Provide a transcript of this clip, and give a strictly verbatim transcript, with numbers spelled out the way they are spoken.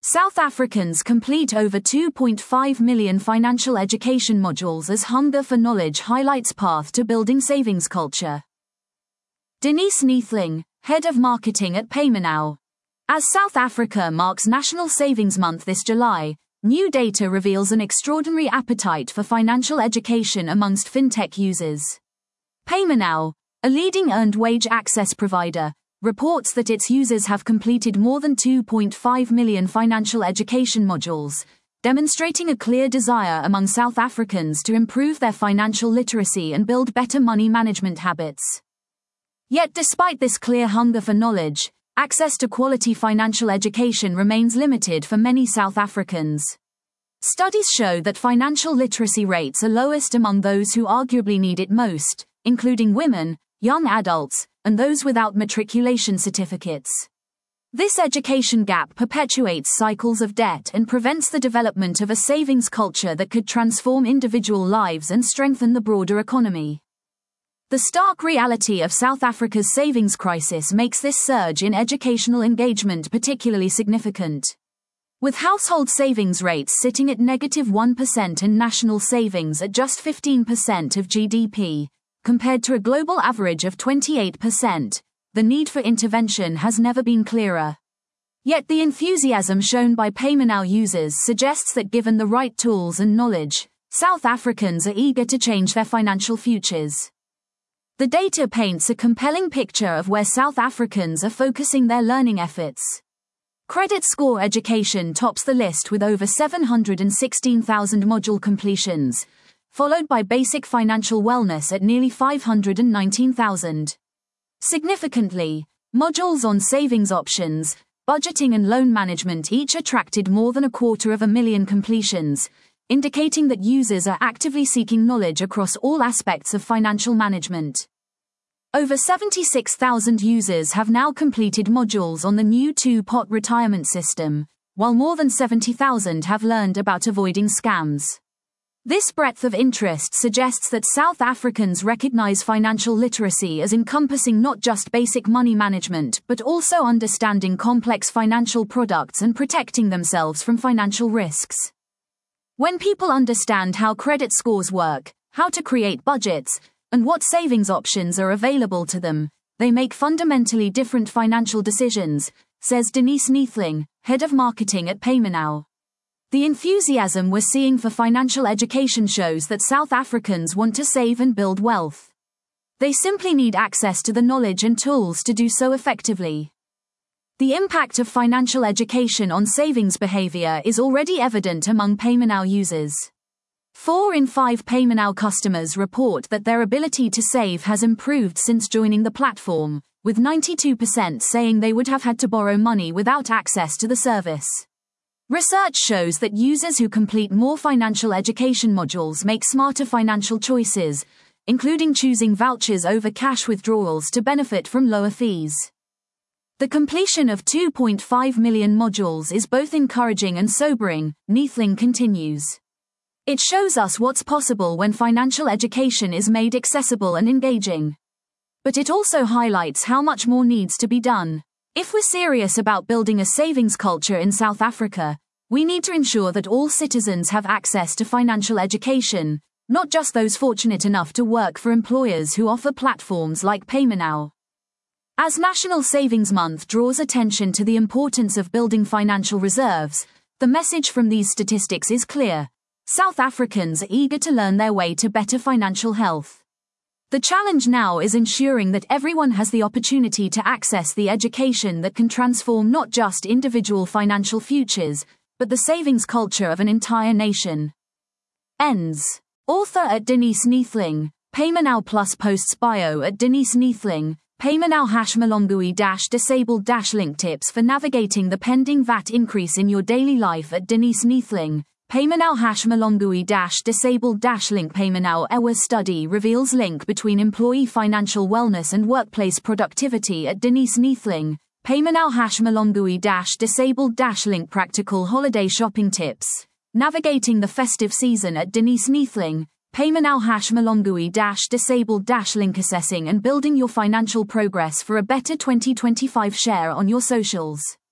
South Africans complete over two point five million financial education modules as hunger for knowledge highlights path to building savings culture. Denise Neethling, Head of Marketing at PayMeNow. As South Africa marks National Savings Month this July, new data reveals an extraordinary appetite for financial education amongst fintech users. PayMeNow, a leading earned wage access provider, reports that its users have completed more than two point five million financial education modules, demonstrating a clear desire among South Africans to improve their financial literacy and build better money management habits. Yet despite this clear hunger for knowledge, access to quality financial education remains limited for many South Africans. Studies show that financial literacy rates are lowest among those who arguably need it most, including women, young adults, and those without matriculation certificates. This education gap perpetuates cycles of debt and prevents the development of a savings culture that could transform individual lives and strengthen the broader economy. The stark reality of South Africa's savings crisis makes this surge in educational engagement particularly significant. With household savings rates sitting at negative one percent and national savings at just fifteen percent of G D P, compared to a global average of twenty-eight percent, the need for intervention has never been clearer. Yet the enthusiasm shown by PayMeNow users suggests that given the right tools and knowledge, South Africans are eager to change their financial futures. The data paints a compelling picture of where South Africans are focusing their learning efforts. Credit score education tops the list with over seven hundred sixteen thousand module completions, followed by basic financial wellness at nearly five hundred nineteen thousand. Significantly, modules on savings options, budgeting and loan management each attracted more than a quarter of a million completions, indicating that users are actively seeking knowledge across all aspects of financial management. Over seventy-six thousand users have now completed modules on the new two-pot retirement system, while more than seventy thousand have learned about avoiding scams. This breadth of interest suggests that South Africans recognize financial literacy as encompassing not just basic money management but also understanding complex financial products and protecting themselves from financial risks. When people understand how credit scores work, how to create budgets, and what savings options are available to them, they make fundamentally different financial decisions, says Denise Neethling, Head of Marketing at PayMeNow. The enthusiasm we're seeing for financial education shows that South Africans want to save and build wealth. They simply need access to the knowledge and tools to do so effectively. The impact of financial education on savings behavior is already evident among PayMeNow users. Four in five PayMeNow customers report that their ability to save has improved since joining the platform, with ninety-two percent saying they would have had to borrow money without access to the service. Research shows that users who complete more financial education modules make smarter financial choices, including choosing vouchers over cash withdrawals to benefit from lower fees. The completion of two point five million modules is both encouraging and sobering, Neethling continues. It shows us what's possible when financial education is made accessible and engaging. But it also highlights how much more needs to be done. If we're serious about building a savings culture in South Africa, we need to ensure that all citizens have access to financial education, not just those fortunate enough to work for employers who offer platforms like PayMeNow. As National Savings Month draws attention to the importance of building financial reserves, the message from these statistics is clear. South Africans are eager to learn their way to better financial health. The challenge now is ensuring that everyone has the opportunity to access the education that can transform not just individual financial futures, but the savings culture of an entire nation. Ends. Author at Denise Neethling, PayMeNow Plus posts bio at Denise Neethling, PayMeNow hash Malongui dash disabled dash link tips for navigating the pending V A T increase in your daily life at Denise Neethling. PayMeNow hash Malongui dash disabled dash link PayMeNow E W A study reveals link between employee financial wellness and workplace productivity at Denise Neethling. PayMeNow hash Malongui dash disabled dash link practical holiday shopping tips. Navigating the festive season at Denise Neethling. PayMeNow hash Malongui dash disabled dash link assessing and building your financial progress for a better twenty twenty-five share on your socials.